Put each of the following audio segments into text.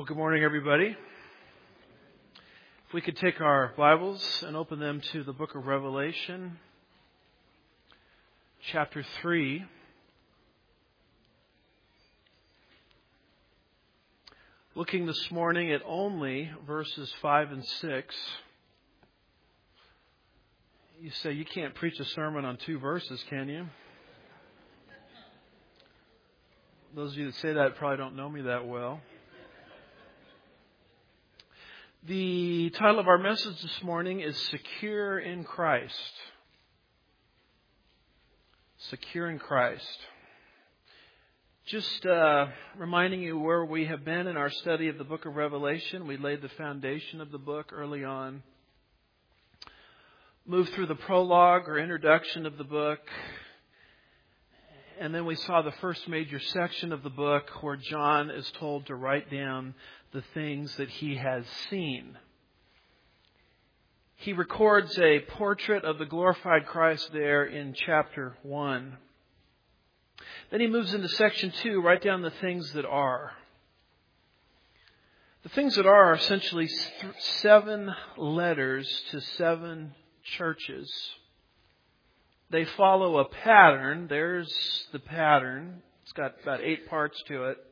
Well, good morning, everybody. If we could take our Bibles and open them to the book of Revelation, chapter 3. Looking this morning at only verses 5 and 6. You say, you can't preach a sermon on 2 verses, can you? Those of you that say that probably don't know me that well. The title of our message this morning is Secure in Christ. Secure in Christ. Just reminding you where we have been in our study of the book of Revelation. We laid the foundation of the book early on. Moved through the prologue or introduction of the book. And then we saw the first major section of the book where John is told to write down the things that he has seen. He records a portrait of the glorified Christ there in chapter 1. Then he moves into section 2, write down the things that are. The things that are essentially 7 letters to 7 churches. They follow a pattern. There's the pattern. It's got about 8 parts to it.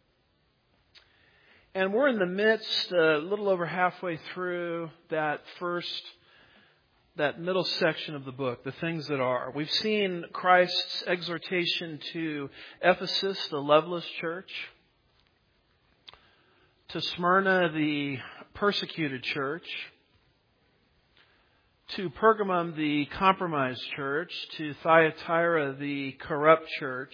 And we're in the midst, a little over halfway through that middle section of the book, the things that are. We've seen Christ's exhortation to Ephesus, the loveless church, to Smyrna, the persecuted church, to Pergamum, the compromised church, to Thyatira, the corrupt church.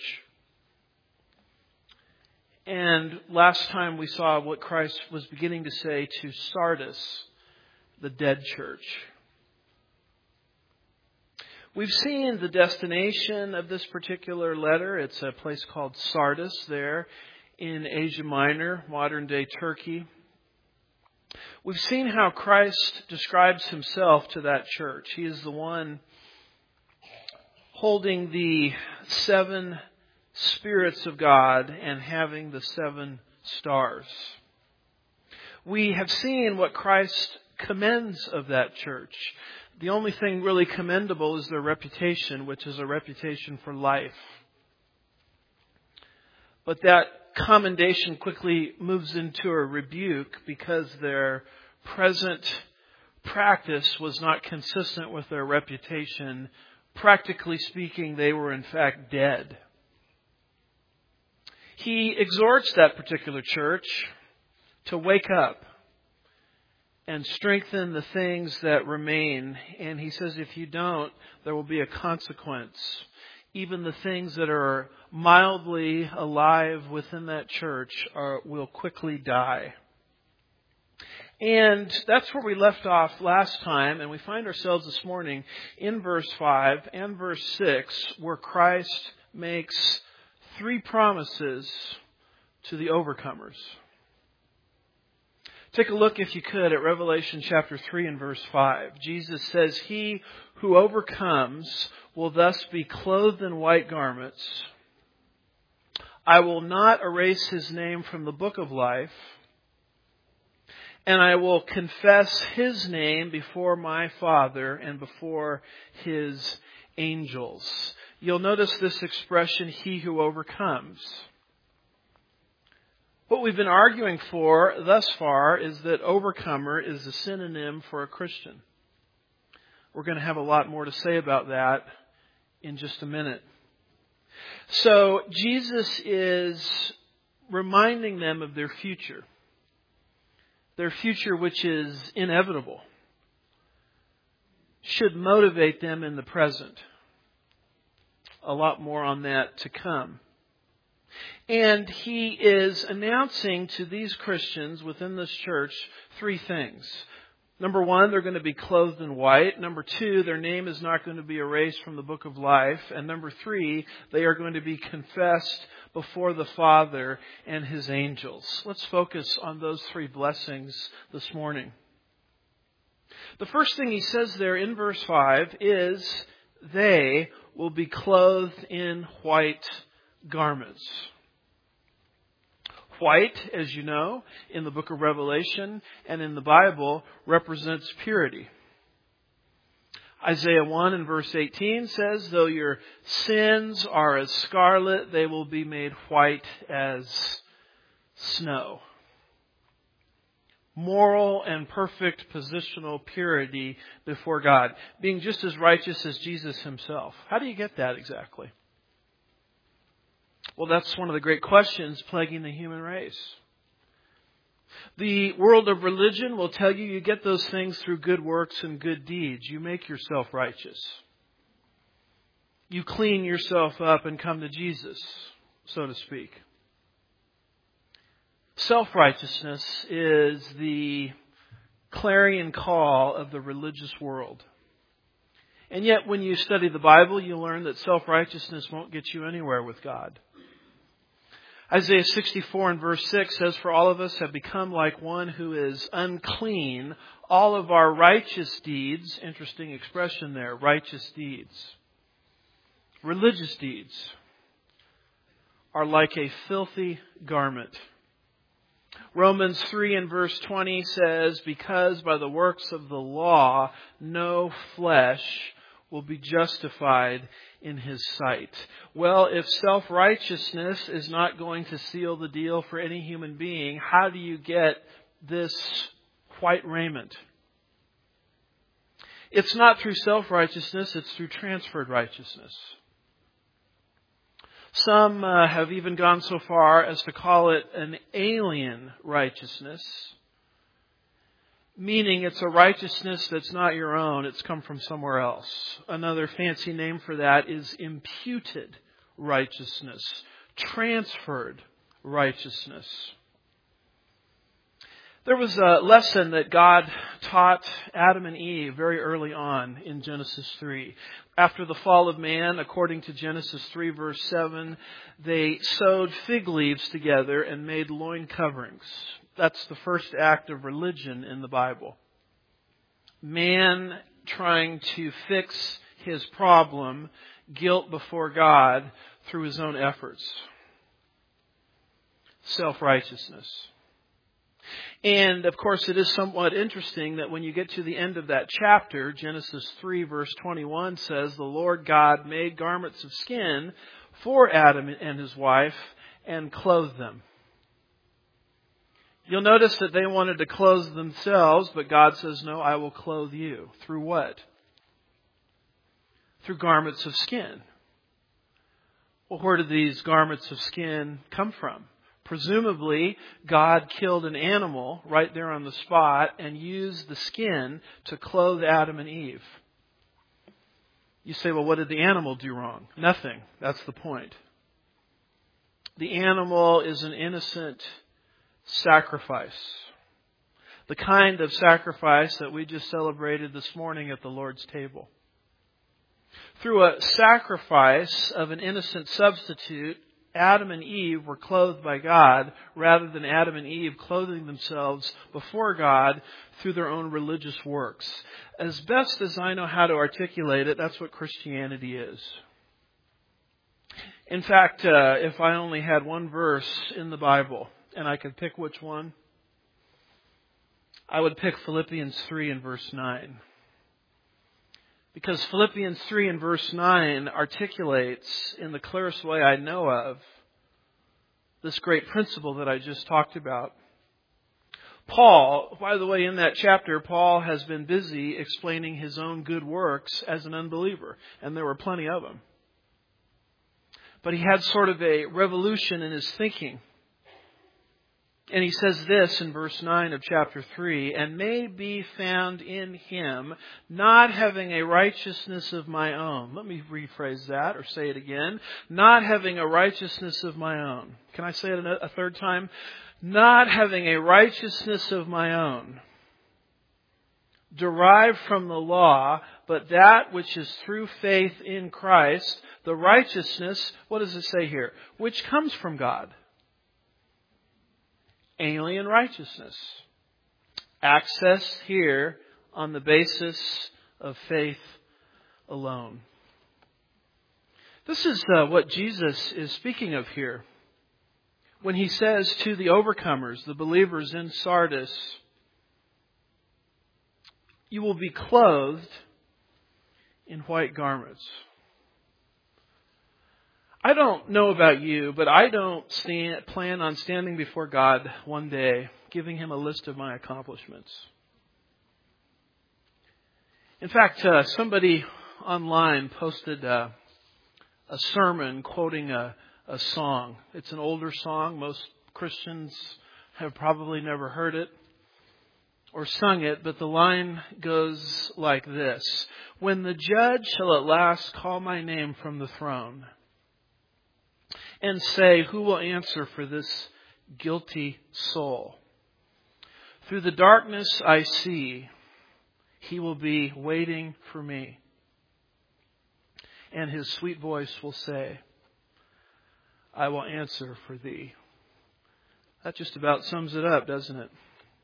And last time we saw what Christ was beginning to say to Sardis, the dead church. We've seen the destination of this particular letter. It's a place called Sardis there in Asia Minor, modern-day Turkey. We've seen how Christ describes himself to that church. He is the one holding the 7 spirits of God and having the 7 stars. We have seen what Christ commends of that church. The only thing really commendable is their reputation, which is a reputation for life. But that commendation quickly moves into a rebuke because their present practice was not consistent with their reputation. Practically speaking, they were in fact dead. He exhorts that particular church to wake up and strengthen the things that remain. And he says if you don't, there will be a consequence. Even the things that are mildly alive within that church will quickly die. And that's where we left off last time. And we find ourselves this morning in verse 5 and verse 6 where Christ makes 3 promises to the overcomers. Take a look, if you could, at Revelation chapter 3 and verse 5. Jesus says, "He who overcomes will thus be clothed in white garments. I will not erase his name from the book of life, and I will confess his name before my Father and before his angels." You'll notice this expression, "he who overcomes." What we've been arguing for thus far is that overcomer is a synonym for a Christian. We're going to have a lot more to say about that in just a minute. So Jesus is reminding them of their future. Their future, which is inevitable, should motivate them in the present. A lot more on that to come. And he is announcing to these Christians within this church 3 things. Number 1, they're going to be clothed in white. Number 2, their name is not going to be erased from the book of life. And number 3, they are going to be confessed before the Father and his angels. Let's focus on those 3 blessings this morning. The first thing he says there in verse 5 is they will be clothed in white garments. White, as you know, in the book of Revelation and in the Bible, represents purity. Isaiah 1 and verse 18 says, though your sins are as scarlet, they will be made white as snow. Moral and perfect positional purity before God. Being just as righteous as Jesus himself. How do you get that exactly? Well, that's one of the great questions plaguing the human race. The world of religion will tell you get those things through good works and good deeds. You make yourself righteous. You clean yourself up and come to Jesus, so to speak. Self-righteousness is the clarion call of the religious world. And yet when you study the Bible, you learn that self-righteousness won't get you anywhere with God. Isaiah 64 and verse 6 says, for all of us have become like one who is unclean. All of our righteous deeds, interesting expression there, righteous deeds, religious deeds, are like a filthy garment. Romans 3 and verse 20 says, because by the works of the law, no flesh will be justified in his sight. Well, if self-righteousness is not going to seal the deal for any human being, how do you get this white raiment? It's not through self-righteousness, it's through transferred righteousness. Some have even gone so far as to call it an alien righteousness, meaning it's a righteousness that's not your own, it's come from somewhere else. Another fancy name for that is imputed righteousness, transferred righteousness. There was a lesson that God taught Adam and Eve very early on in Genesis 3. After the fall of man, according to Genesis 3 verse 7, they sewed fig leaves together and made loin coverings. That's the first act of religion in the Bible. Man trying to fix his problem, guilt before God, through his own efforts. Self-righteousness. And, of course, it is somewhat interesting that when you get to the end of that chapter, Genesis 3 verse 21 says, the Lord God made garments of skin for Adam and his wife and clothed them. You'll notice that they wanted to clothe themselves, but God says, no, I will clothe you. Through what? Through garments of skin. Well, where did these garments of skin come from? Presumably, God killed an animal right there on the spot and used the skin to clothe Adam and Eve. You say, well, what did the animal do wrong? Nothing. That's the point. The animal is an innocent sacrifice. The kind of sacrifice that we just celebrated this morning at the Lord's table. Through a sacrifice of an innocent substitute, Adam and Eve were clothed by God rather than Adam and Eve clothing themselves before God through their own religious works. As best as I know how to articulate it, that's what Christianity is. In fact, if I only had one verse in the Bible and I could pick which one, I would pick Philippians 3 and verse 9. Because Philippians 3 and verse 9 articulates in the clearest way I know of this great principle that I just talked about. Paul, by the way, in that chapter, Paul has been busy explaining his own good works as an unbeliever. And there were plenty of them. But he had sort of a revolution in his thinking. And he says this in verse 9 of chapter 3, and may be found in him, not having a righteousness of my own. Let me rephrase that or say it again. Not having a righteousness of my own. Can I say it a third time? Not having a righteousness of my own, derived from the law, but that which is through faith in Christ, the righteousness, what does it say here? Which comes from God. Alien righteousness. Accessed here on the basis of faith alone. This is what Jesus is speaking of here. when he says to the overcomers, the believers in Sardis, you will be clothed in white garments. I don't know about you, but I don't plan on standing before God one day, giving Him a list of my accomplishments. In fact, somebody online posted a sermon quoting a song. It's an older song. Most Christians have probably never heard it or sung it, but the line goes like this: when the judge shall at last call my name from the throne and say, who will answer for this guilty soul? Through the darkness I see, He will be waiting for me. And His sweet voice will say, I will answer for thee. That just about sums it up, doesn't it?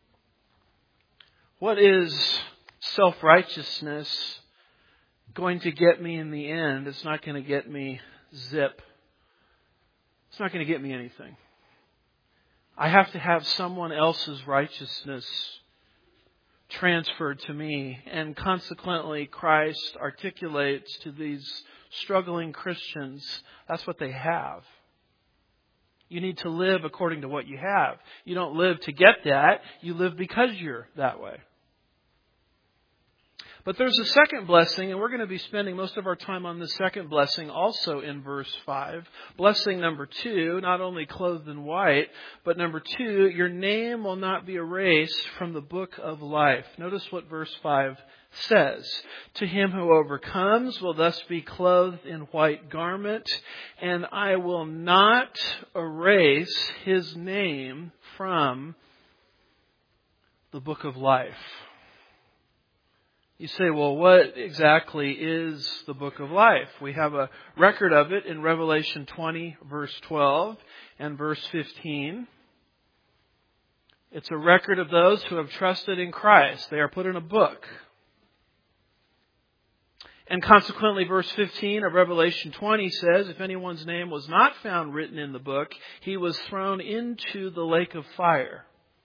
What is self-righteousness going to get me in the end? It's not going to get me zip. It's not going to get me anything. I have to have someone else's righteousness transferred to me. And consequently, Christ articulates to these struggling Christians, that's what they have. You need to live according to what you have. You don't live to get that. You live because you're that way. But there's a second blessing, and we're going to be spending most of our time on the second blessing also in verse 5. Blessing number 2, not only clothed in white, but number 2, your name will not be erased from the book of life. Notice what verse 5 says. To him who overcomes will thus be clothed in white garment, and I will not erase his name from the book of life. You say, well, what exactly is the book of life? We have a record of it in Revelation 20, verse 12 and verse 15. It's a record of those who have trusted in Christ. They are put in a book. And consequently, verse 15 of Revelation 20 says, if anyone's name was not found written in the book, he was thrown into the lake of fire.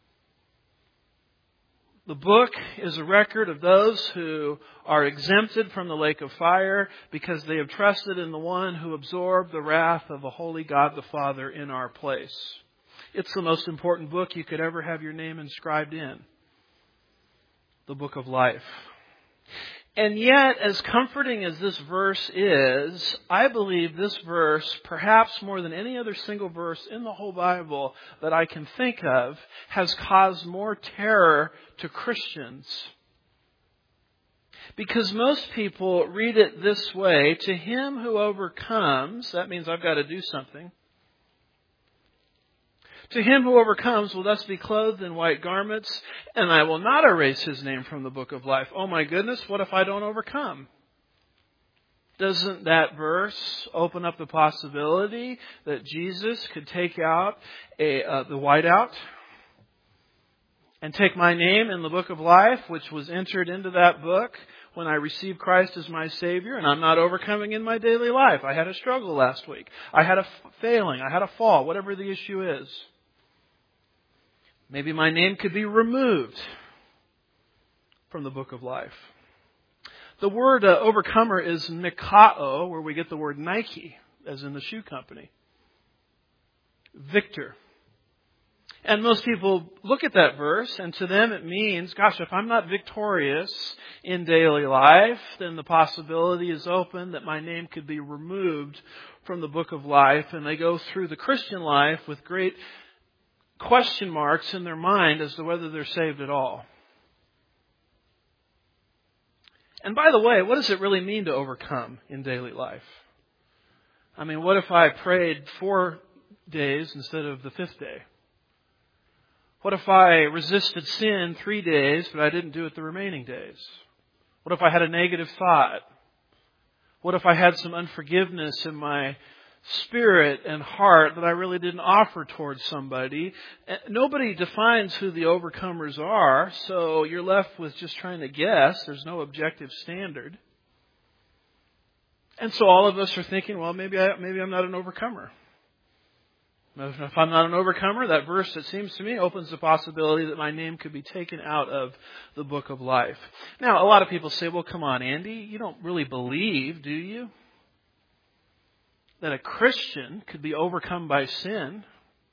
The book is a record of those who are exempted from the lake of fire because they have trusted in the one who absorbed the wrath of a holy God the Father in our place. It's the most important book you could ever have your name inscribed in. The book of life. And yet, as comforting as this verse is, I believe this verse, perhaps more than any other single verse in the whole Bible that I can think of, has caused more terror to Christians. Because most people read it this way: to him who overcomes, that means I've got to do something. To him who overcomes will thus be clothed in white garments, and I will not erase his name from the book of life. Oh my goodness, what if I don't overcome? Doesn't that verse open up the possibility that Jesus could take out the whiteout and take my name in the book of life, which was entered into that book when I received Christ as my Savior, and I'm not overcoming in my daily life? I had a struggle last week. I had a failing. I had a fall, whatever the issue is. Maybe my name could be removed from the book of life. The word overcomer is Nikao, where we get the word Nike, as in the shoe company. Victor. And most people look at that verse, and to them it means, gosh, if I'm not victorious in daily life, then the possibility is open that my name could be removed from the book of life. And they go through the Christian life with great question marks in their mind as to whether they're saved at all. And by the way, what does it really mean to overcome in daily life? I mean, what if I prayed 4 days instead of the 5th day? What if I resisted sin 3 days, but I didn't do it the remaining days? What if I had a negative thought? What if I had some unforgiveness in my spirit and heart that I really didn't offer towards somebody? Nobody defines who the overcomers are, so you're left with just trying to guess. There's no objective standard. And so all of us are thinking, well, maybe I'm not an overcomer. If I'm not an overcomer, that verse, it seems to me, opens the possibility that my name could be taken out of the book of life. Now, a lot of people say, well, come on, Andy, you don't really believe, do you, that a Christian could be overcome by sin?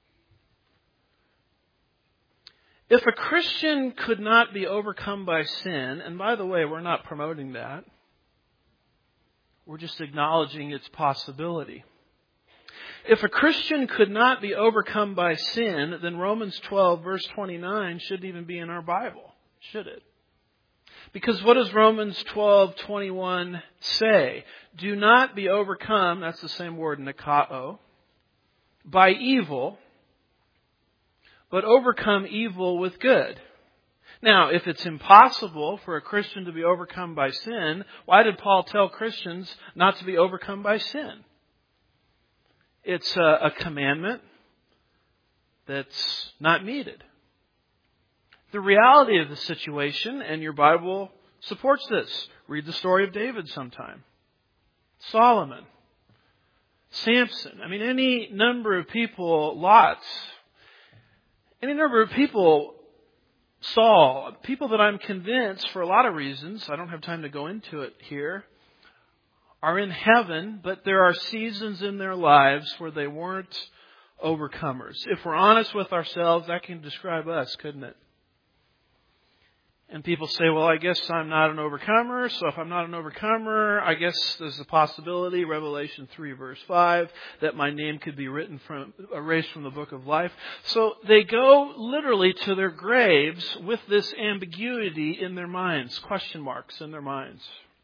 If a Christian could not be overcome by sin, and by the way, we're not promoting that, we're just acknowledging its possibility. If a Christian could not be overcome by sin, then Romans 12, verse 29 shouldn't even be in our Bible, should it? Because what does Romans 12:21 say? Do not be overcome, that's the same word, nikao, by evil, but overcome evil with good. Now, if it's impossible for a Christian to be overcome by sin, why did Paul tell Christians not to be overcome by sin? It's a commandment that's not needed. The reality of the situation, and your Bible supports this. Read the story of David sometime. Solomon. Samson. I mean, any number of people, Lot. Any number of people, Saul. People that I'm convinced, for a lot of reasons, I don't have time to go into it here, are in heaven, but there are seasons in their lives where they weren't overcomers. If we're honest with ourselves, that can describe us, couldn't it? And people say, well, I guess I'm not an overcomer, so if I'm not an overcomer, I guess there's a possibility, Revelation 3 verse 5, that my name could be erased from the book of life. So they go literally to their graves with this ambiguity in their minds, question marks in their minds.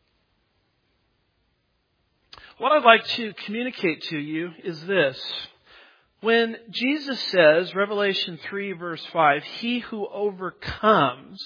What I'd like to communicate to you is this. When Jesus says, Revelation 3 verse 5, he who overcomes,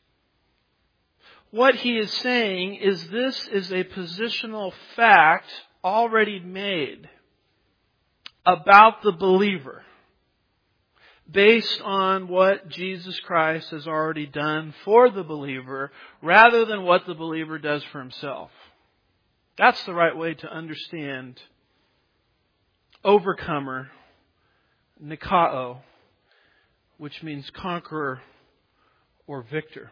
what he is saying is this is a positional fact already made about the believer based on what Jesus Christ has already done for the believer rather than what the believer does for himself. That's the right way to understand overcomer, nikao, which means conqueror or victor.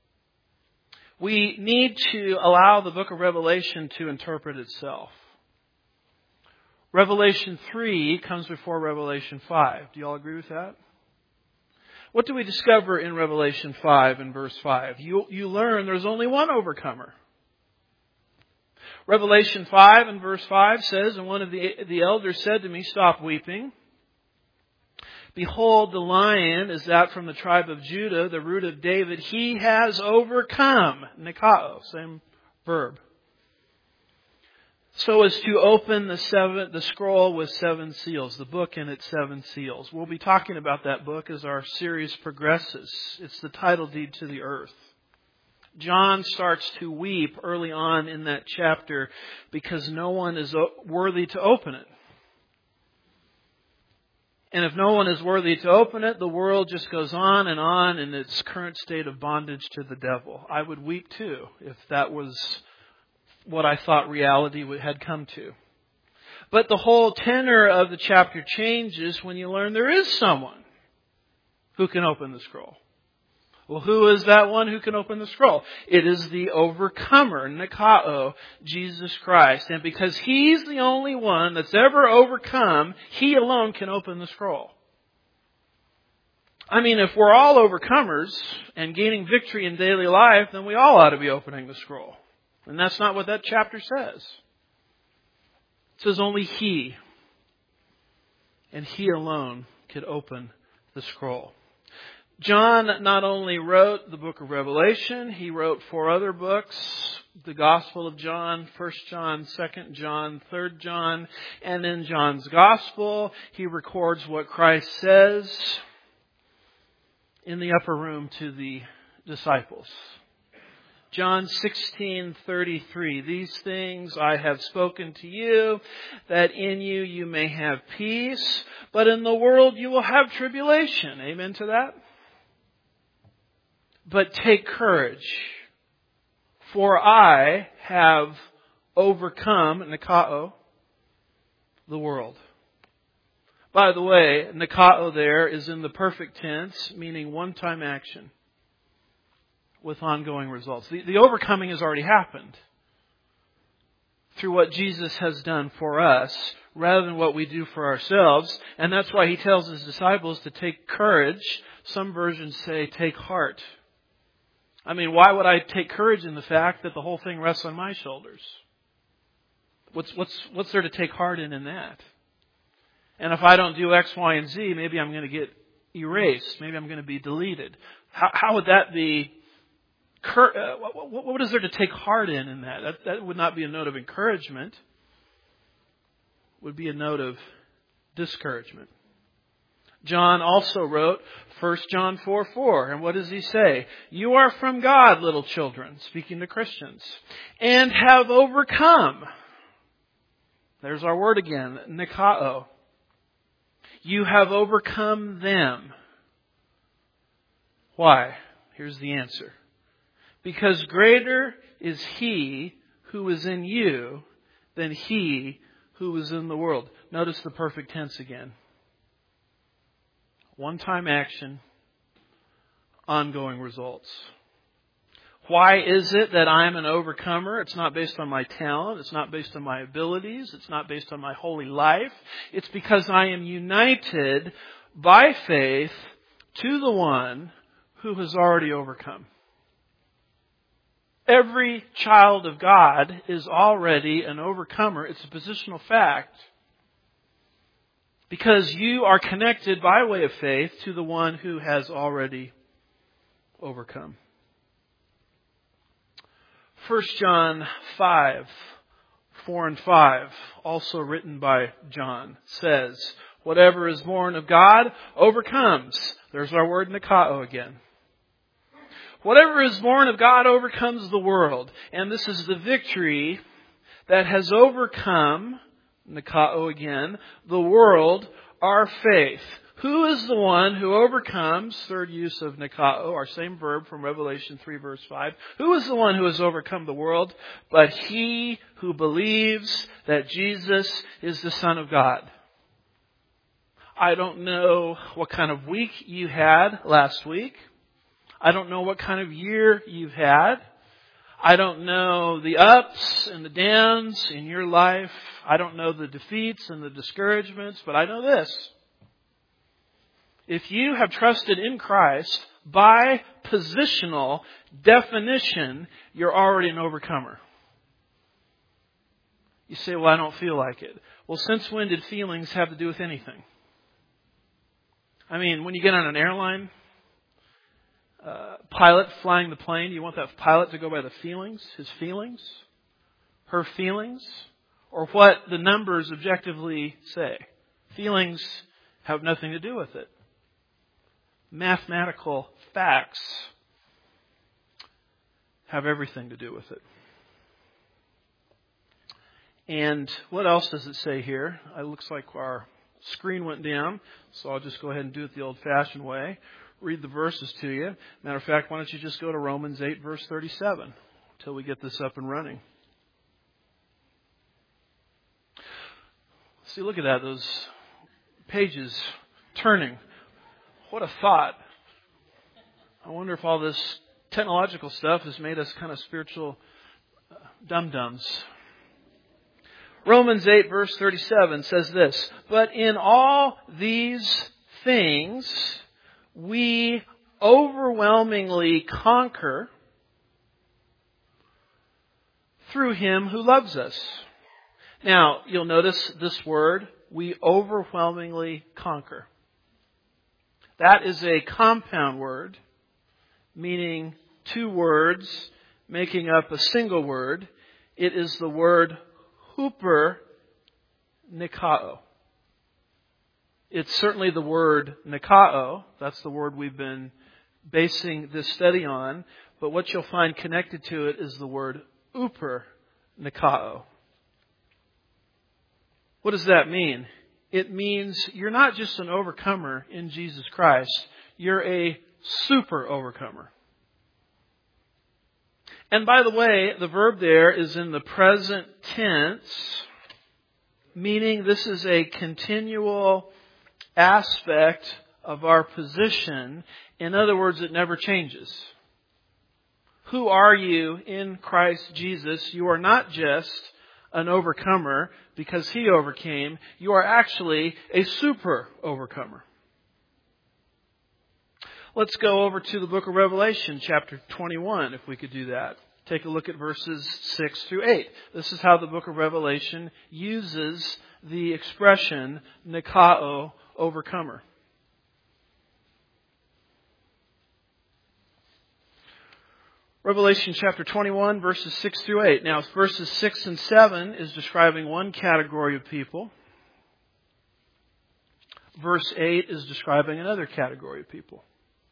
We need to allow the book of Revelation to interpret itself. Revelation 3 comes before Revelation 5. Do you all agree with that? What do we discover in Revelation 5 and verse 5? You learn there's only one overcomer. Revelation 5 and verse 5 says, and one of the elders said to me, stop weeping. Behold, the lion is that from the tribe of Judah, the root of David. He has overcome. Nikao, same verb. So as to open the scroll with 7 seals, the book and its 7 seals. We'll be talking about that book as our series progresses. It's the title deed to the earth. John starts to weep early on in that chapter because no one is worthy to open it. And if no one is worthy to open it, the world just goes on in its current state of bondage to the devil. I would weep too if that was what I thought reality had come to. But the whole tenor of the chapter changes when you learn there is someone who can open the scroll. Well, who is that one who can open the scroll? It is the overcomer, Nikao, Jesus Christ. And because He's the only one that's ever overcome, He alone can open the scroll. I mean, if we're all overcomers and gaining victory in daily life, then we all ought to be opening the scroll. And that's not what that chapter says. It says only He, and He alone, could open the scroll. John not only wrote the book of Revelation, he wrote 4 other books, the Gospel of John, 1 John, 2 John, 3 John, and in John's Gospel, he records what Christ says in the upper room to the disciples. John 16:33, these things I have spoken to you, that in you you may have peace, but in the world you will have tribulation. Amen to that? But take courage, for I have overcome, Nikao, the world. By the way, nikao there is in the perfect tense, meaning one-time action with ongoing results. The overcoming has already happened through what Jesus has done for us rather than what we do for ourselves. And that's why He tells His disciples to take courage. Some versions say take heart. I mean, why would I take courage in the fact that the whole thing rests on my shoulders? What's there to take heart in that? And if I don't do X, Y, and Z, maybe I'm going to get erased. Maybe I'm going to be deleted. How would that be? What is there to take heart in that? That would not be a note of encouragement. It would be a note of discouragement. John also wrote 1 John 4:4. And what does he say? You are from God, little children, speaking to Christians, and have overcome. There's our word again, nikao. You have overcome them. Why? Here's the answer. Because greater is He who is in you than he who is in the world. Notice the perfect tense again. One-time action, ongoing results. Why is it that I'm an overcomer? It's not based on my talent. It's not based on my abilities. It's not based on my holy life. It's because I am united by faith to the one who has already overcome. Every child of God is already an overcomer. It's a positional fact. Because you are connected by way of faith to the one who has already overcome. 1 John 5:4 and 5, also written by John, says, whatever is born of God overcomes. There's our word nikao again. Whatever is born of God overcomes the world. And this is the victory that has overcome, nikao again, the world, our faith. Who is the one who overcomes, third use of nikao, our same verb from Revelation 3 verse 5. Who is the one who has overcome the world? But he who believes that Jesus is the Son of God. I don't know what kind of week you had last week. I don't know what kind of year you've had. I don't know the ups and the downs in your life. I don't know the defeats and the discouragements, but I know this. If you have trusted in Christ, by positional definition, you're already an overcomer. You say, well, I don't feel like it. Well, since when did feelings have to do with anything? I mean, when you get on an airline, pilot flying the plane, you want that pilot to go by the feelings, his feelings, her feelings, or what the numbers objectively say? Feelings have nothing to do with it. Mathematical facts have everything to do with it. And what else does it say here? It looks like our screen went down, so I'll just go ahead and do it the old-fashioned way. Read the verses to you. Matter of fact, why don't you just go to Romans 8, verse 37, until we get this up and running. See, look at that, those pages turning. What a thought. I wonder if all this technological stuff has made us kind of spiritual dum-dums. Romans 8 verse 37 says this, but in all these things we overwhelmingly conquer through Him who loves us. Now, you'll notice this word, we overwhelmingly conquer. That is a compound word, meaning two words making up a single word. It is the word huper nikao. It's certainly the word nikao. That's the word we've been basing this study on. But what you'll find connected to it is the word uper nikao. What does that mean? It means you're not just an overcomer in Jesus Christ. You're a super overcomer. And by the way, the verb there is in the present tense, meaning this is a continual aspect of our position. In other words, it never changes. Who are you in Christ Jesus? You are not just an overcomer because He overcame. You are actually a super overcomer. Let's go over to the book of Revelation, chapter 21, if we could do that. Take a look at verses 6 through 8. This is how the book of Revelation uses the expression Nikao, overcomer. Revelation chapter 21, verses 6 through 8. Now, verses 6 and 7 is describing one category of people. Verse 8 is describing another category of people.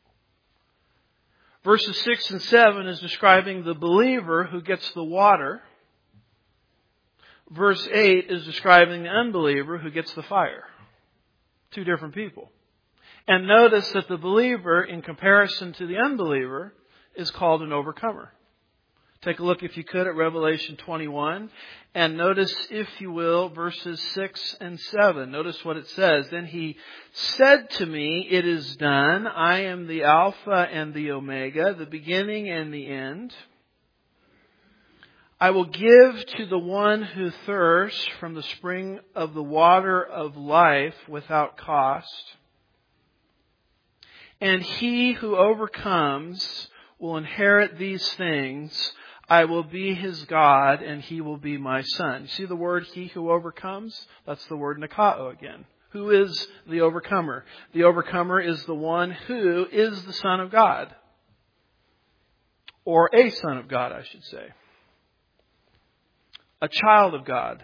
Verses 6 and 7 is describing the believer who gets the water. Verse 8 is describing the unbeliever who gets the fire. Two different people. And notice that the believer, in comparison to the unbeliever, is called an overcomer. Take a look, if you could, at Revelation 21. And notice, if you will, verses 6 and 7. Notice what it says. Then He said to me, "It is done. I am the Alpha and the Omega, the beginning and the end. I will give to the one who thirsts from the spring of the water of life without cost. And he who overcomes will inherit these things. I will be his God, and he will be my son." You see the word "he who overcomes"? That's the word Nikao again. Who is the overcomer? The overcomer is the one who is the Son of God. Or a son of God, I should say. A child of God.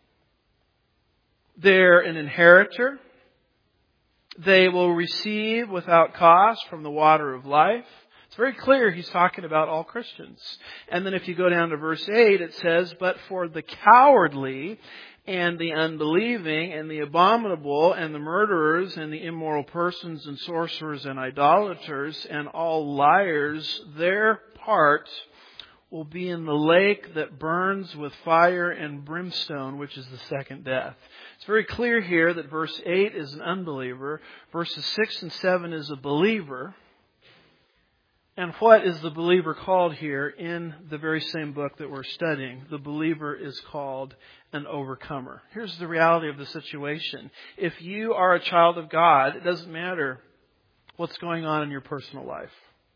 They're an inheritor. They will receive without cost from the water of life. It's very clear He's talking about all Christians. And then if you go down to verse 8, it says, "But for the cowardly and the unbelieving and the abominable and the murderers and the immoral persons and sorcerers and idolaters and all liars, their part will be in the lake that burns with fire and brimstone, which is the second death." It's very clear here that verse 8 is an unbeliever. Verses 6 and 7 is a believer. And what is the believer called here in the very same book that we're studying? The believer is called an overcomer. Here's the reality of the situation. If you are a child of God, it doesn't matter what's going on in your personal life.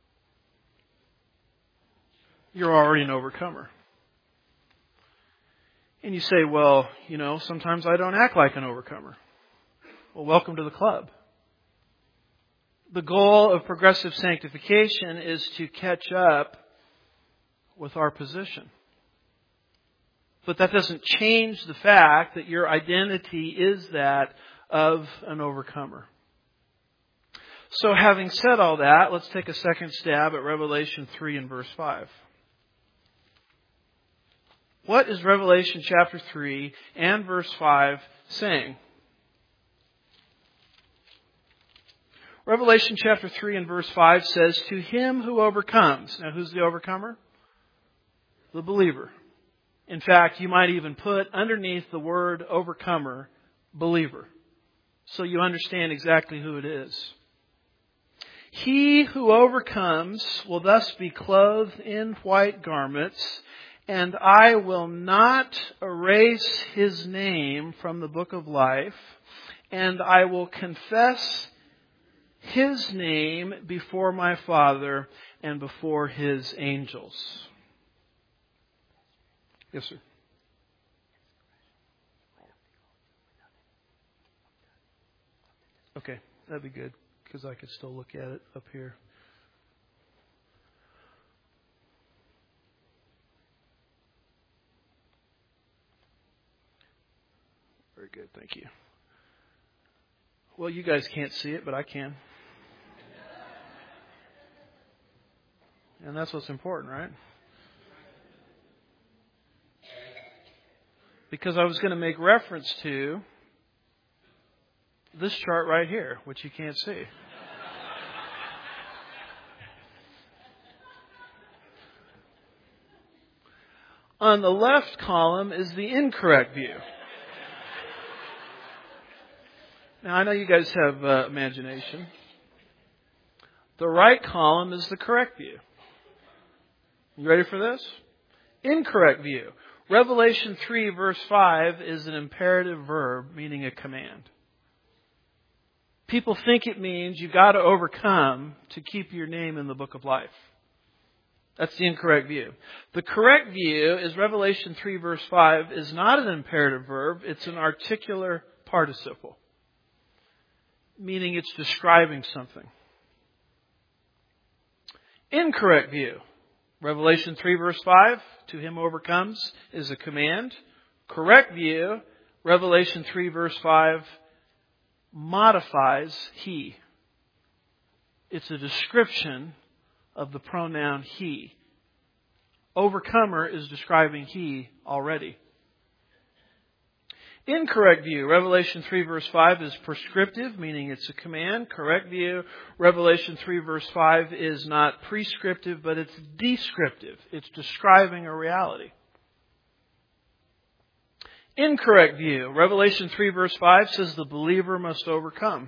You're already an overcomer. And you say, "Well, sometimes I don't act like an overcomer." Well, welcome to the club. The goal of progressive sanctification is to catch up with our position. But that doesn't change the fact that your identity is that of an overcomer. So having said all that, let's take a second stab at Revelation 3 and verse 5. What is Revelation chapter 3 and verse 5 saying? Revelation chapter 3 and verse 5 says, "To him who overcomes." Now, who's the overcomer? The believer. In fact, you might even put underneath the word overcomer, believer. So you understand exactly who it is. "He who overcomes will thus be clothed in white garments, and I will not erase his name from the book of life, and I will confess his name before my Father and before His angels." Yes, sir. Okay, that'd be good, because I could still look at it up here. Very good, thank you. Well, you guys can't see it, but I can. And that's what's important, right? Because I was going to make reference to this chart right here, which you can't see. On the left column is the incorrect view. Now, I know you guys have imagination. The right column is the correct view. You ready for this? Incorrect view. Revelation 3 verse 5 is an imperative verb, meaning a command. People think it means you've got to overcome to keep your name in the book of life. That's the incorrect view. The correct view is Revelation 3 verse 5 is not an imperative verb, it's an articular participle, meaning it's describing something. Incorrect view. Revelation 3 verse 5, to him who overcomes, is a command. Correct view, Revelation 3 verse 5, modifies he. It's a description of the pronoun he. Overcomer is describing he already. Incorrect view, Revelation 3 verse 5 is prescriptive, meaning it's a command. Correct view, Revelation 3 verse 5 is not prescriptive, but it's descriptive. It's describing a reality. Incorrect view, Revelation 3 verse 5 says the believer must overcome.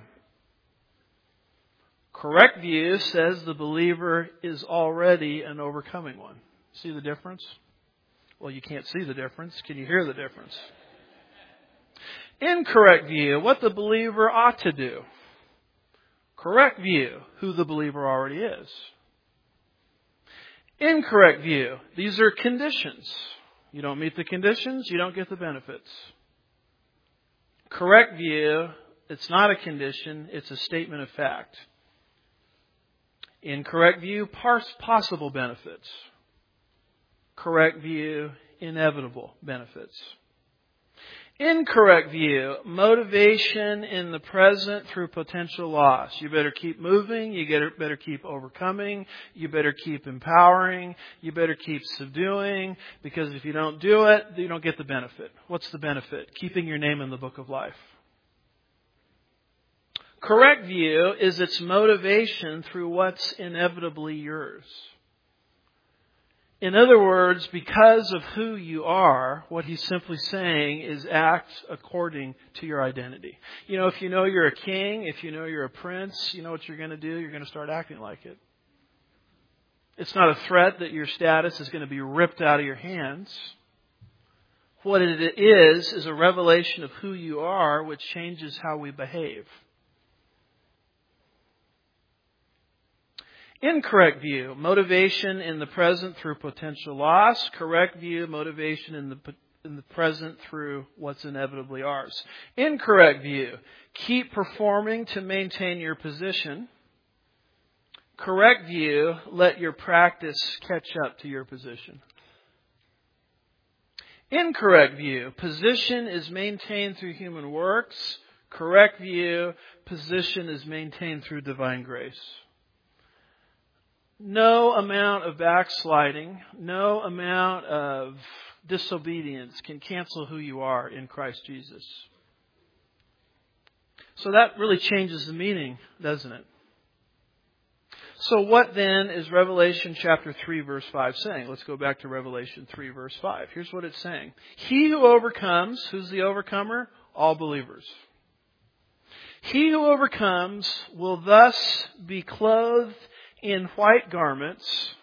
Correct view says the believer is already an overcoming one. See the difference? Well, you can't see the difference. Can you hear the difference? Incorrect view, what the believer ought to do. Correct view, who the believer already is. Incorrect view, these are conditions. You don't meet the conditions, you don't get the benefits. Correct view, it's not a condition, it's a statement of fact. Incorrect view, possible benefits. Correct view, inevitable benefits. Incorrect view, motivation in the present through potential loss. You better keep moving, you better keep overcoming, you better keep empowering, you better keep subduing, because if you don't do it, you don't get the benefit. What's the benefit? Keeping your name in the book of life. Correct view is its motivation through what's inevitably yours. In other words, because of who you are, what he's simply saying is act according to your identity. You know, if you know you're a king, if you know you're a prince, you know what you're going to do? You're going to start acting like it. It's not a threat that your status is going to be ripped out of your hands. What it is a revelation of who you are, which changes how we behave. Incorrect view, motivation in the present through potential loss. Correct view, motivation in the present through what's inevitably ours. Incorrect view, keep performing to maintain your position. Correct view, let your practice catch up to your position. Incorrect view, position is maintained through human works. Correct view, position is maintained through divine grace. No amount of backsliding, no amount of disobedience can cancel who you are in Christ Jesus. So that really changes the meaning, doesn't it? So what then is Revelation chapter 3 verse 5 saying? Let's go back to Revelation 3 verse 5. Here's what it's saying. He who overcomes, who's the overcomer? All believers. He who overcomes will thus be clothed in white garments,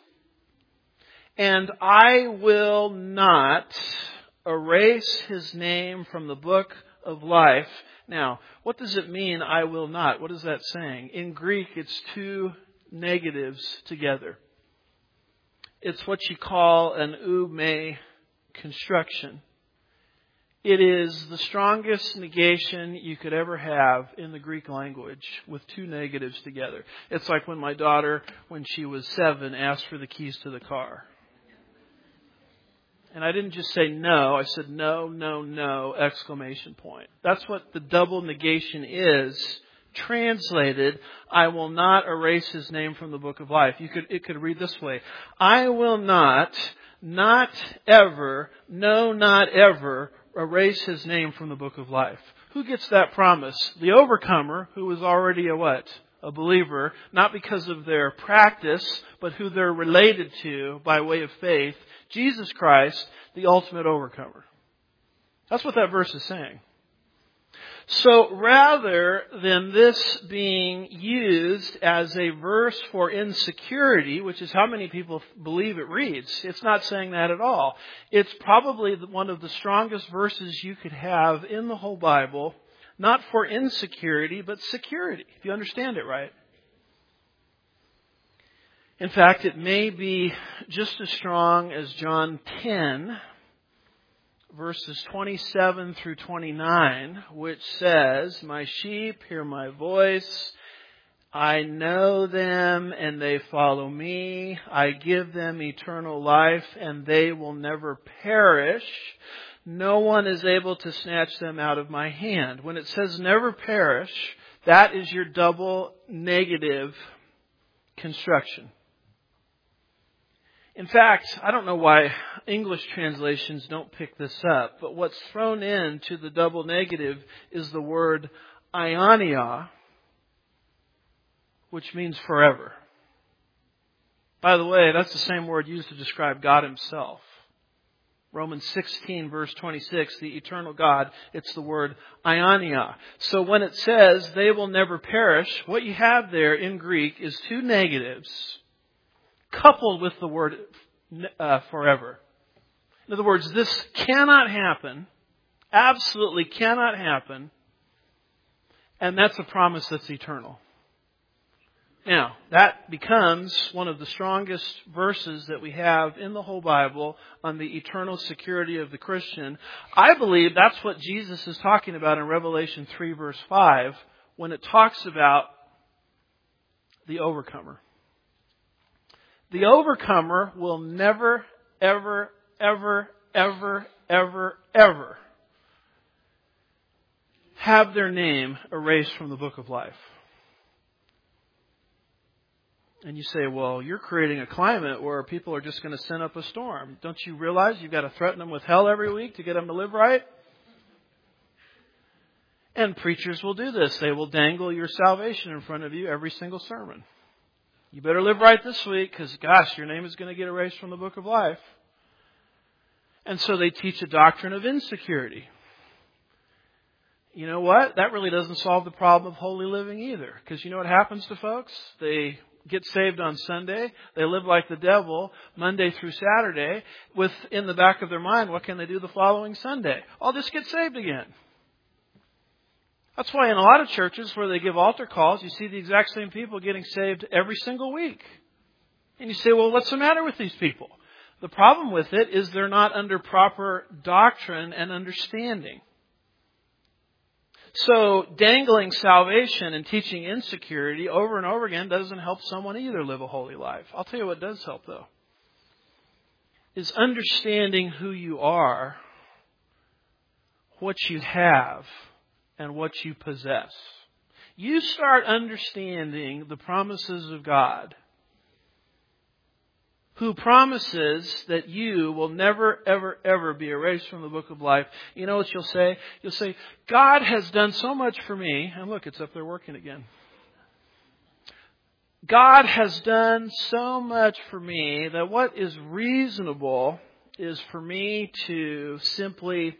and I will not erase his name from the book of life. Now, what does it mean, I will not? What is that saying? In Greek, it's two negatives together. It's what you call an oume construction. It is the strongest negation you could ever have in the Greek language with two negatives together. It's like when my daughter, when she was 7, asked for the keys to the car. And I didn't just say no, I said no, no, no, exclamation point. That's what the double negation is. Translated, I will not erase his name from the book of life. It could read this way. I will not ever, no, not ever, erase his name from the book of life. Who gets that promise? The overcomer, who is already a what? A believer, not because of their practice, but who they're related to by way of faith. Jesus Christ, the ultimate overcomer. That's what that verse is saying. So rather than this being used as a verse for insecurity, which is how many people believe it reads, it's not saying that at all. It's probably one of the strongest verses you could have in the whole Bible, not for insecurity, but security, if you understand it right. In fact, it may be just as strong as John 10, verses 27 through 29, which says, "My sheep hear my voice. I know them and they follow me. I give them eternal life and they will never perish. No one is able to snatch them out of my hand." When it says never perish, that is your double negative construction. In fact, I don't know why English translations don't pick this up, but what's thrown into the double negative is the word aiania, which means forever. By the way, that's the same word used to describe God Himself. Romans 16, verse 26, the eternal God, it's the word aiania. So when it says they will never perish, what you have there in Greek is two negatives coupled with the word forever. In other words, this cannot happen, absolutely cannot happen, and that's a promise that's eternal. Now, that becomes one of the strongest verses that we have in the whole Bible on the eternal security of the Christian. I believe that's what Jesus is talking about in Revelation 3, verse 5, when it talks about the overcomer. The overcomer will never, ever, ever, ever, ever, ever have their name erased from the book of life. And you say, well, you're creating a climate where people are just going to send up a storm. Don't you realize you've got to threaten them with hell every week to get them to live right? And preachers will do this. They will dangle your salvation in front of you every single sermon. You better live right this week because, gosh, your name is going to get erased from the book of life. And so they teach a doctrine of insecurity. You know what? That really doesn't solve the problem of holy living either. Because you know what happens to folks? They get saved on Sunday. They live like the devil Monday through Saturday with in the back of their mind, what can they do the following Sunday? I'll just get saved again. That's why in a lot of churches where they give altar calls, you see the exact same people getting saved every single week. And you say, well, what's the matter with these people? The problem with it is they're not under proper doctrine and understanding. So dangling salvation and teaching insecurity over and over again doesn't help someone either live a holy life. I'll tell you what does help, though, is understanding who you are, what you have, and what you possess. You start understanding the promises of God, who promises that you will never, ever, ever be erased from the book of life. You know what you'll say? You'll say, God has done so much for me. And look, it's up there working again. God has done so much for me that what is reasonable is for me to simply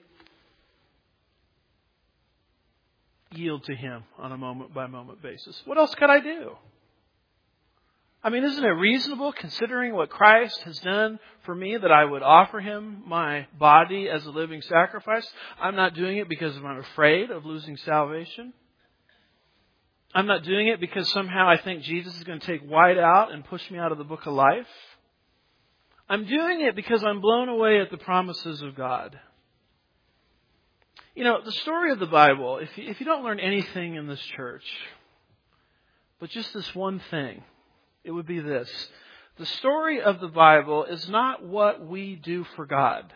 yield to Him on a moment-by-moment basis. What else could I do? I mean, isn't it reasonable, considering what Christ has done for me, that I would offer Him my body as a living sacrifice? I'm not doing it because I'm afraid of losing salvation. I'm not doing it because somehow I think Jesus is going to take White out and push me out of the book of life. I'm doing it because I'm blown away at the promises of God. You know, the story of the Bible, if you don't learn anything in this church, but just this one thing, it would be this. The story of the Bible is not what we do for God.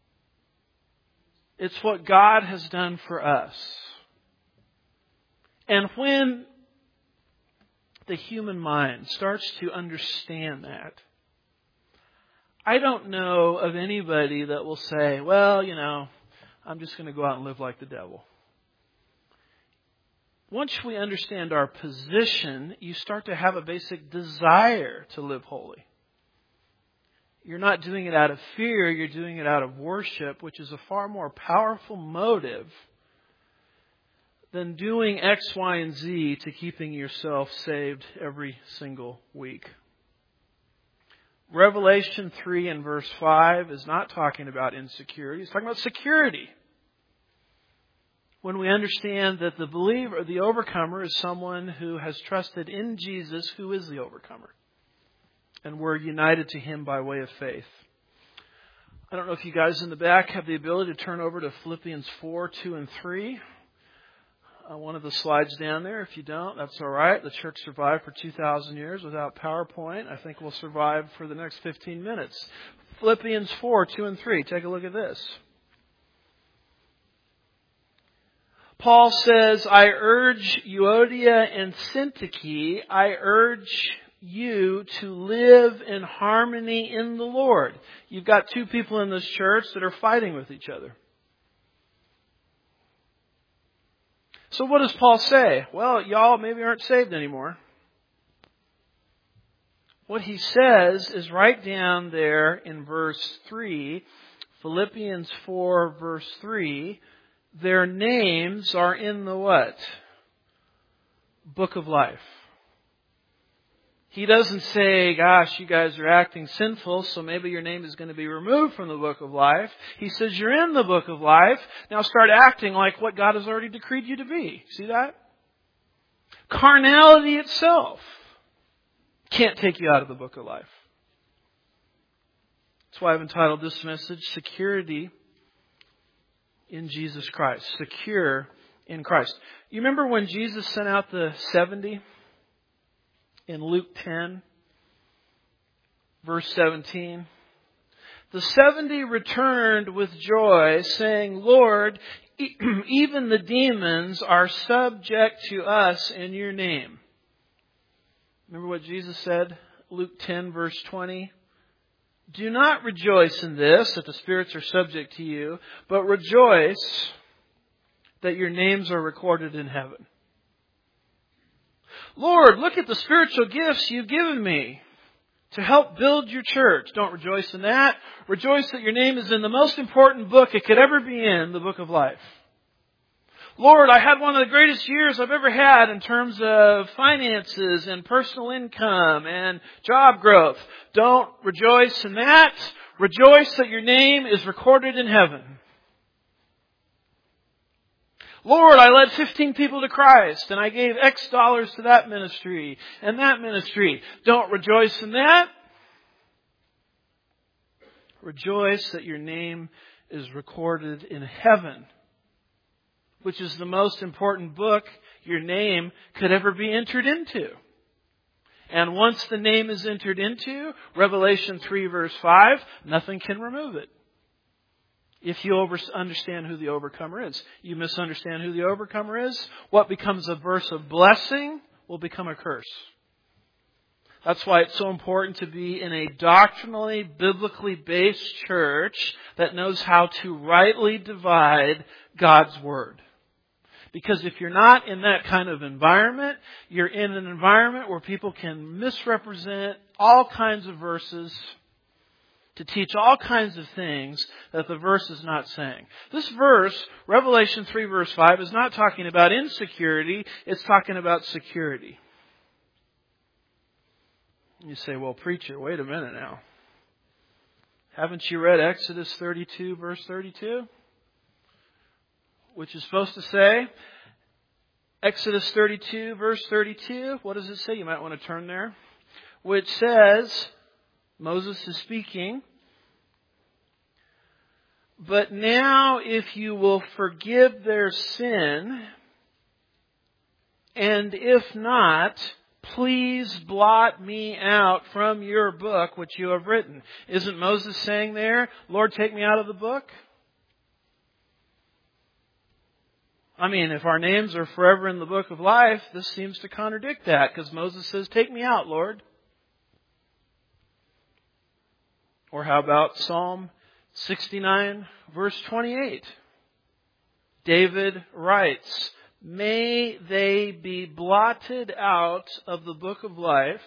It's what God has done for us. And when the human mind starts to understand that, I don't know of anybody that will say, well, you know, I'm just going to go out and live like the devil. Once we understand our position, you start to have a basic desire to live holy. You're not doing it out of fear, you're doing it out of worship, which is a far more powerful motive than doing X, Y, and Z to keeping yourself saved every single week. Revelation 3 and verse 5 is not talking about insecurity. It's talking about security. When we understand that the believer, the overcomer, is someone who has trusted in Jesus, who is the overcomer. And we're united to Him by way of faith. I don't know if you guys in the back have the ability to turn over to Philippians 4, 2, and 3. One of the slides down there. If you don't, that's all right. The church survived for 2,000 years without PowerPoint. I think we'll survive for the next 15 minutes. Philippians 4, 2, and 3. Take a look at this. Paul says, I urge Euodia and Syntyche, I urge you to live in harmony in the Lord. You've got two people in this church that are fighting with each other. So what does Paul say? Well, y'all maybe aren't saved anymore. What he says is right down there in verse 3, Philippians 4 verse 3, their names are in the what? Book of life. He doesn't say, gosh, you guys are acting sinful, so maybe your name is going to be removed from the book of life. He says, you're in the book of life. Now start acting like what God has already decreed you to be. See that? Carnality itself can't take you out of the book of life. That's why I've entitled this message, Security in Jesus Christ. Secure in Christ. You remember when Jesus sent out the 70? In Luke 10, verse 17, the 70 returned with joy, saying, Lord, even the demons are subject to us in your name. Remember what Jesus said? Luke 10, verse 20. Do not rejoice in this, that the spirits are subject to you, but rejoice that your names are recorded in heaven. Lord, look at the spiritual gifts you've given me to help build your church. Don't rejoice in that. Rejoice that your name is in the most important book it could ever be in, the book of life. Lord, I had one of the greatest years I've ever had in terms of finances and personal income and job growth. Don't rejoice in that. Rejoice that your name is recorded in heaven. Lord, I led 15 people to Christ and I gave X dollars to that ministry and that ministry. Don't rejoice in that. Rejoice that your name is recorded in heaven, which is the most important book your name could ever be entered into. And once the name is entered into, Revelation 3 verse 5, nothing can remove it. If you understand who the overcomer is. You misunderstand who the overcomer is, what becomes a verse of blessing will become a curse. That's why it's so important to be in a doctrinally, biblically based church that knows how to rightly divide God's Word. Because if you're not in that kind of environment, you're in an environment where people can misrepresent all kinds of verses to teach all kinds of things that the verse is not saying. This verse, Revelation 3 verse 5, is not talking about insecurity, it's talking about security. You say, well, preacher, wait a minute now. Haven't you read Exodus 32 verse 32? Which is supposed to say, Exodus 32 verse 32, what does it say? You might want to turn there. Which says, Moses is speaking, but now if you will forgive their sin, and if not, please blot me out from your book which you have written. Isn't Moses saying there, Lord, take me out of the book? I mean, if our names are forever in the book of life, this seems to contradict that, because Moses says, take me out, Lord. Or how about Psalm 69, verse 28? David writes, may they be blotted out of the book of life.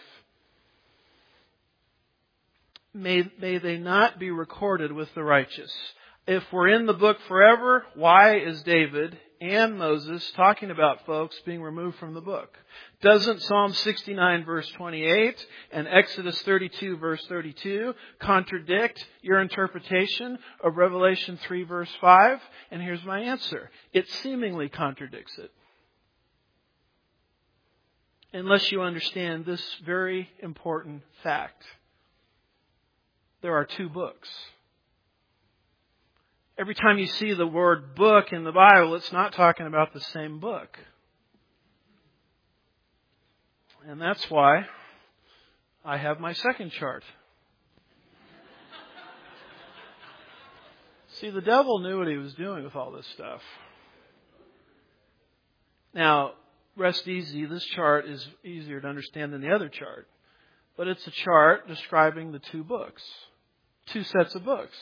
May they not be recorded with the righteous. If we're in the book forever, why is David and Moses talking about folks being removed from the book? Doesn't Psalm 69 verse 28 and Exodus 32 verse 32 contradict your interpretation of Revelation 3 verse 5? And here's my answer. It seemingly contradicts it. Unless you understand this very important fact. There are two books. Every time you see the word book in the Bible, it's not talking about the same book. And that's why I have my second chart. See, the devil knew what he was doing with all this stuff. Now, rest easy, this chart is easier to understand than the other chart. But it's a chart describing the two books. Two sets of books.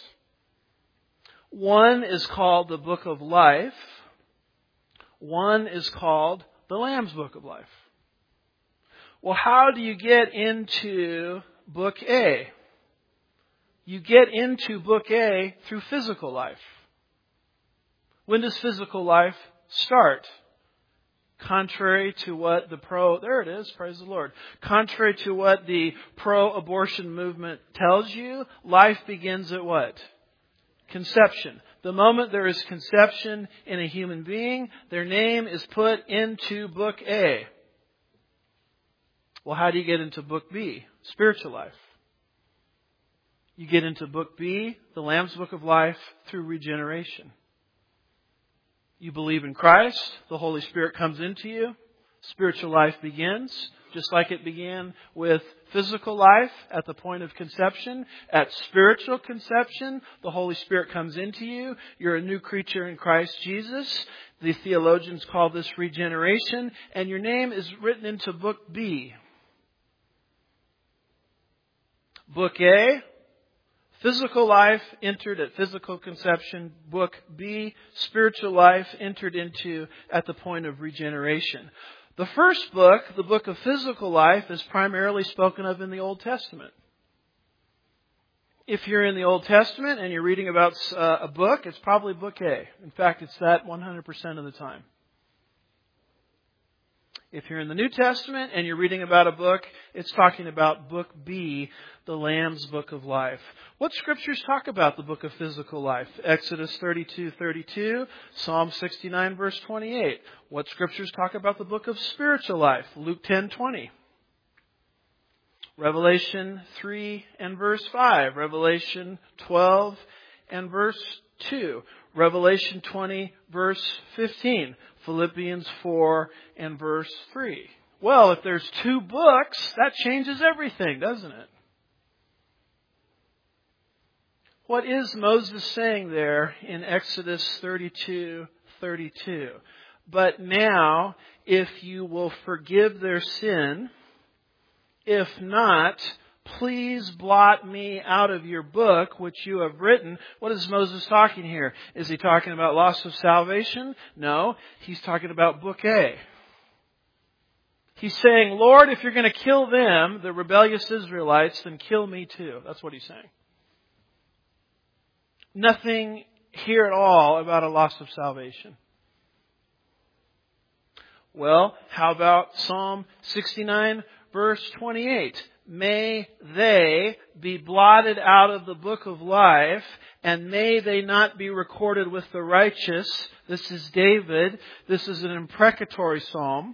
One is called the Book of Life. One is called the Lamb's Book of Life. Well, how do you get into Book A? You get into Book A through physical life. When does physical life start? Contrary to what there it is, praise the Lord. Contrary to what the pro-abortion movement tells you, life begins at what? Conception. The moment there is conception in a human being, their name is put into Book A. Well, how do you get into Book B? Spiritual life. You get into Book B, the Lamb's Book of Life, through regeneration. You believe in Christ, the Holy Spirit comes into you, spiritual life begins, just like it began with physical life at the point of conception. At spiritual conception, the Holy Spirit comes into you. You're a new creature in Christ Jesus. The theologians call this regeneration. And your name is written into Book B. Book A, physical life entered at physical conception. Book B, spiritual life entered into at the point of regeneration. The first book, the book of physical life, is primarily spoken of in the Old Testament. If you're in the Old Testament and you're reading about a book, it's probably Book A. In fact, it's that 100% of the time. If you're in the New Testament and you're reading about a book, it's talking about Book B, the Lamb's Book of Life. What scriptures talk about the book of physical life? Exodus 32:32, Psalm 69 verse 28. What scriptures talk about the book of spiritual life? Luke 10:20. Revelation 3 and verse 5. Revelation 12 and verse 2. Revelation 20 verse 15. Philippians 4 and verse 3. Well, if there's two books, that changes everything, doesn't it? What is Moses saying there in Exodus 32:32? But now, if you will forgive their sin, if not, please blot me out of your book, which you have written. What is Moses talking here? Is he talking about loss of salvation? No, he's talking about Book A. He's saying, Lord, if you're going to kill them, the rebellious Israelites, then kill me too. That's what he's saying. Nothing here at all about a loss of salvation. Well, how about Psalm 69 verse 28? May they be blotted out of the book of life, and may they not be recorded with the righteous. This is David. This is an imprecatory psalm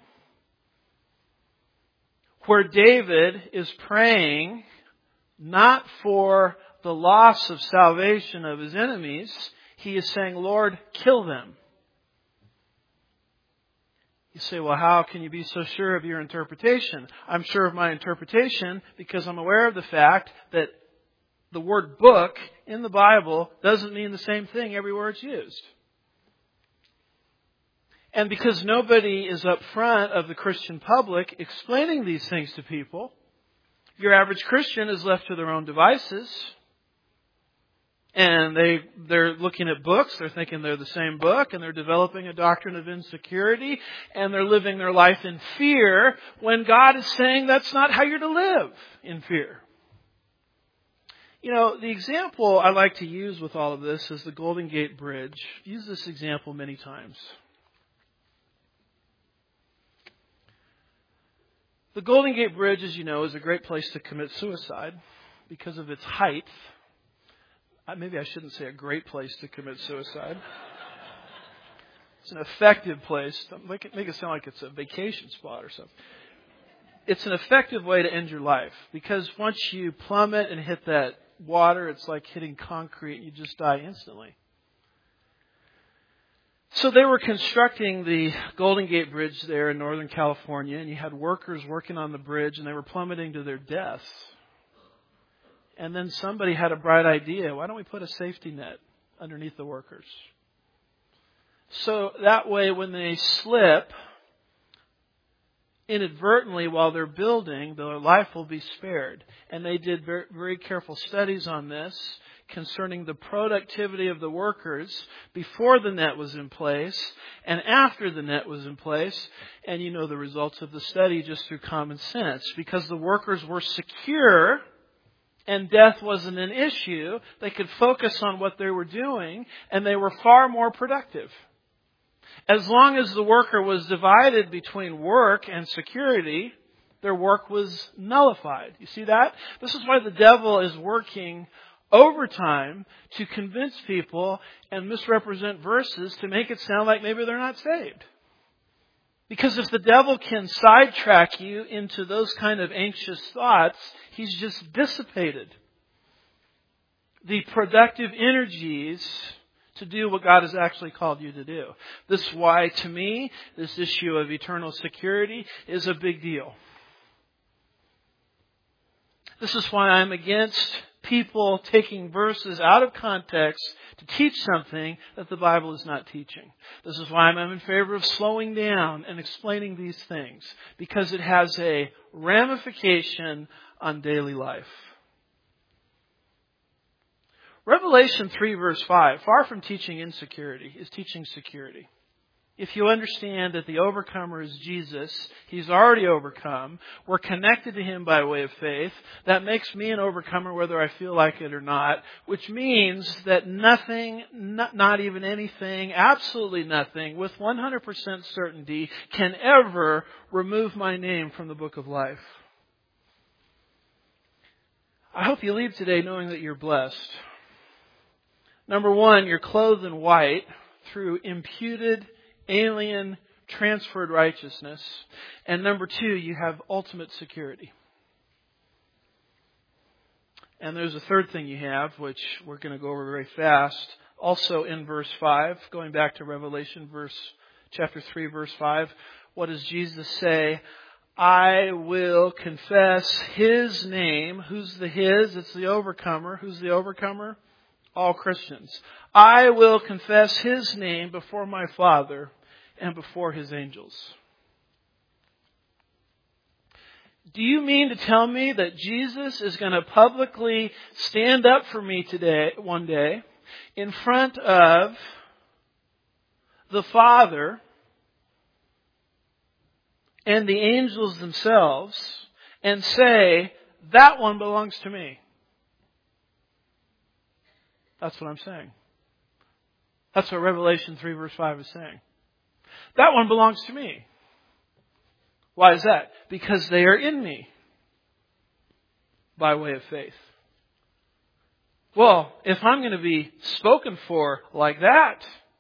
where David is praying not for the loss of salvation of his enemies. He is saying, Lord, kill them. You say, well, how can you be so sure of your interpretation? I'm sure of my interpretation because I'm aware of the fact that the word book in the Bible doesn't mean the same thing everywhere it's used. And because nobody is up front of the Christian public explaining these things to people, your average Christian is left to their own devices. And they're looking at books, they're thinking they're the same book, and they're developing a doctrine of insecurity, and they're living their life in fear, when God is saying that's not how you're to live, in fear. The example I like to use with all of this is the Golden Gate Bridge. I've used this example many times. The Golden Gate Bridge, as you know, is a great place to commit suicide because of its height. Maybe I shouldn't say a great place to commit suicide. It's an effective place. Make it sound like it's a vacation spot or something. It's an effective way to end your life because once you plummet and hit that water, it's like hitting concrete and you just die instantly. So they were constructing the Golden Gate Bridge there in Northern California, and you had workers working on the bridge and they were plummeting to their deaths. And then somebody had a bright idea. Why don't we put a safety net underneath the workers? So that way when they slip inadvertently while they're building, their life will be spared. And they did very, very careful studies on this concerning the productivity of the workers before the net was in place and after the net was in place. And you know the results of the study just through common sense. Because the workers were secure and death wasn't an issue, they could focus on what they were doing and they were far more productive. As long as the worker was divided between work and security, their work was nullified. You see that? This is why the devil is working overtime to convince people and misrepresent verses to make it sound like maybe they're not saved. Because if the devil can sidetrack you into those kind of anxious thoughts, he's just dissipated the productive energies to do what God has actually called you to do. This is why, to me, this issue of eternal security is a big deal. This is why I'm against people taking verses out of context to teach something that the Bible is not teaching. This is why I'm in favor of slowing down and explaining these things, because it has a ramification on daily life. Revelation 3 verse 5, far from teaching insecurity, is teaching security. If you understand that the overcomer is Jesus, He's already overcome, we're connected to Him by way of faith, that makes me an overcomer whether I feel like it or not, which means that nothing, not even anything, absolutely nothing, with 100% certainty, can ever remove my name from the book of life. I hope you leave today knowing that you're blessed. Number one, you're clothed in white through imputed, alien, transferred righteousness. And number two, you have ultimate security. And there's a third thing you have, which we're going to go over very fast. Also in verse 5, going back to Revelation chapter 3, verse 5, what does Jesus say? I will confess His name. Who's the His? It's the overcomer. Who's the overcomer? All Christians. I will confess His name before my Father and before His angels. Do you mean to tell me that Jesus is going to publicly stand up for me one day, in front of the Father and the angels themselves and say, that one belongs to me? That's what I'm saying. That's what Revelation 3 verse 5 is saying. That one belongs to me. Why is that? Because they are in me by way of faith. Well, if I'm going to be spoken for like that,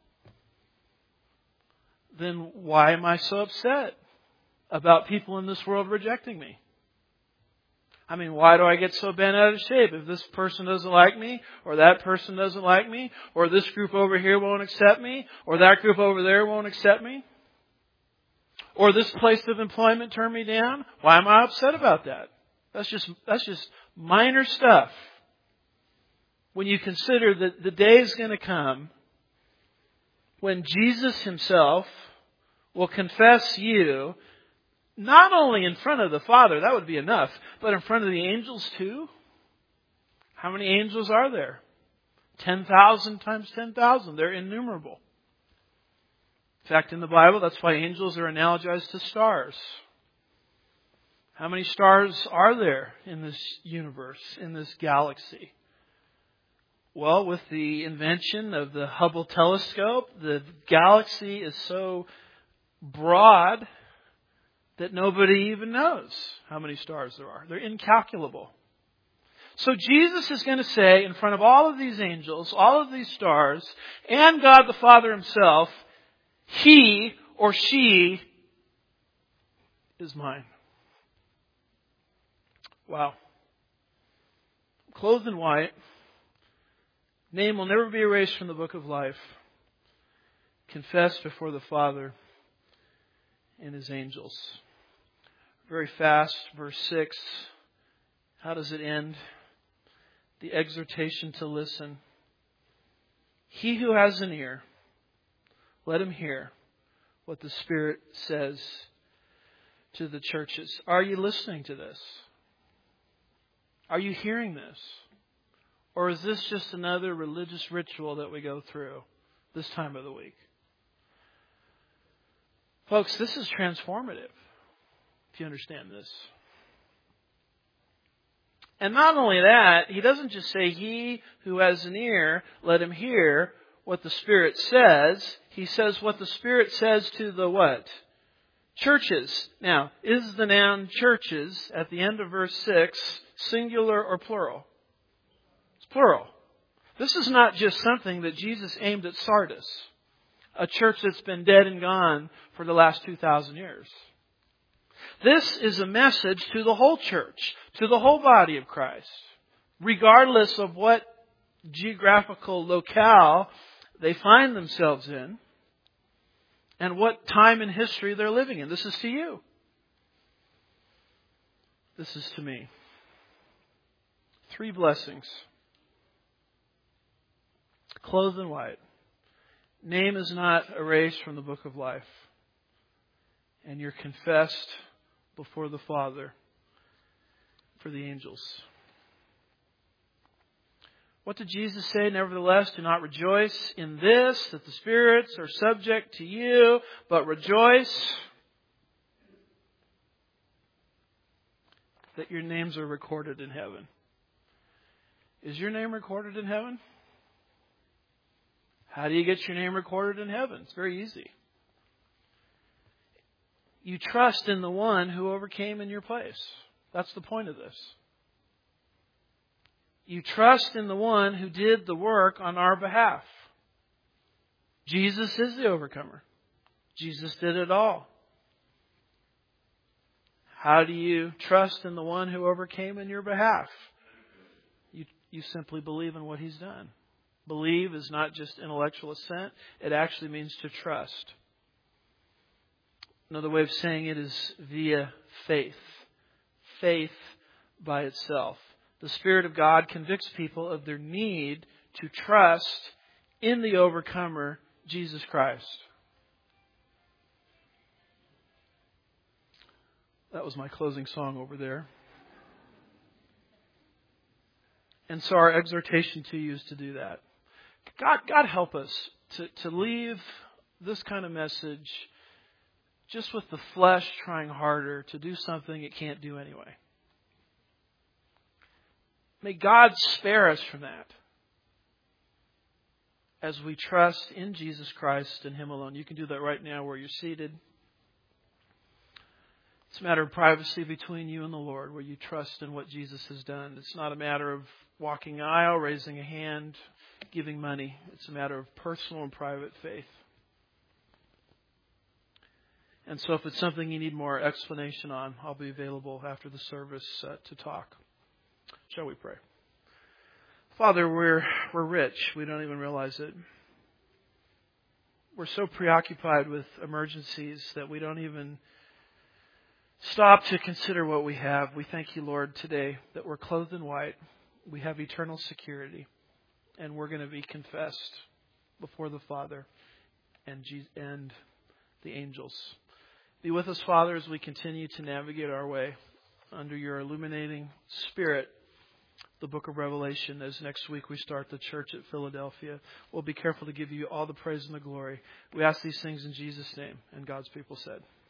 then why am I so upset about people in this world rejecting me? I mean, why do I get so bent out of shape if this person doesn't like me, or that person doesn't like me, or this group over here won't accept me, or that group over there won't accept me, or this place of employment turned me down? Why am I upset about that? That's just minor stuff. When you consider that the day is going to come when Jesus Himself will confess you, not only in front of the Father, that would be enough, but in front of the angels too. How many angels are there? 10,000 times 10,000. They're innumerable. In fact, in the Bible, that's why angels are analogized to stars. How many stars are there in this universe, in this galaxy? Well, with the invention of the Hubble telescope, the galaxy is so broad that nobody even knows how many stars there are. They're incalculable. So Jesus is going to say in front of all of these angels, all of these stars, and God the Father himself, he or she is mine. Wow. Clothed in white. Name will never be erased from the book of life. Confessed before the Father and his angels. Very fast, verse 6. How does it end? The exhortation to listen. He who has an ear, let him hear what the Spirit says to the churches. Are you listening to this? Are you hearing this? Or is this just another religious ritual that we go through this time of the week? Folks, this is transformative, if you understand this. And not only that, he doesn't just say, he who has an ear, let him hear what the Spirit says. He says what the Spirit says to the what? Churches. Now, is the noun churches at the end of verse 6 singular or plural? It's plural. This is not just something that Jesus aimed at Sardis, a church that's been dead and gone for the last 2,000 years. This is a message to the whole church, to the whole body of Christ, regardless of what geographical locale they find themselves in and what time in history they're living in. This is to you. This is to me. 3 blessings. Clothed in white. Name is not erased from the book of life. And you're confessed before the Father for the angels. What did Jesus say? Nevertheless, do not rejoice in this, that the spirits are subject to you, but rejoice that your names are recorded in heaven. Is your name recorded in heaven? How do you get your name recorded in heaven? It's very easy. You trust in the one who overcame in your place. That's the point of this. You trust in the one who did the work on our behalf. Jesus is the overcomer. Jesus did it all. How do you trust in the one who overcame in your behalf? You simply believe in what he's done. Believe is not just intellectual assent. It actually means to trust. Another way of saying it is via faith. Faith by itself. The Spirit of God convicts people of their need to trust in the overcomer, Jesus Christ. That was my closing song over there. And so our exhortation to you is to do that. God help us to leave this kind of message just with the flesh trying harder to do something it can't do anyway. May God spare us from that as we trust in Jesus Christ and Him alone. You can do that right now where you're seated. It's a matter of privacy between you and the Lord, where you trust in what Jesus has done. It's not a matter of walking the aisle, raising a hand, giving money. It's a matter of personal and private faith. And so if it's something you need more explanation on, I'll be available after the service to talk. Shall we pray? Father, we're rich. We don't even realize it. We're so preoccupied with emergencies that we don't even stop to consider what we have. We thank you, Lord, today that we're clothed in white. We have eternal security. And we're going to be confessed before the Father and the angels. Be with us, Father, as we continue to navigate our way under your illuminating Spirit, the book of Revelation, as next week we start the church at Philadelphia. We'll be careful to give you all the praise and the glory. We ask these things in Jesus' name, and God's people said.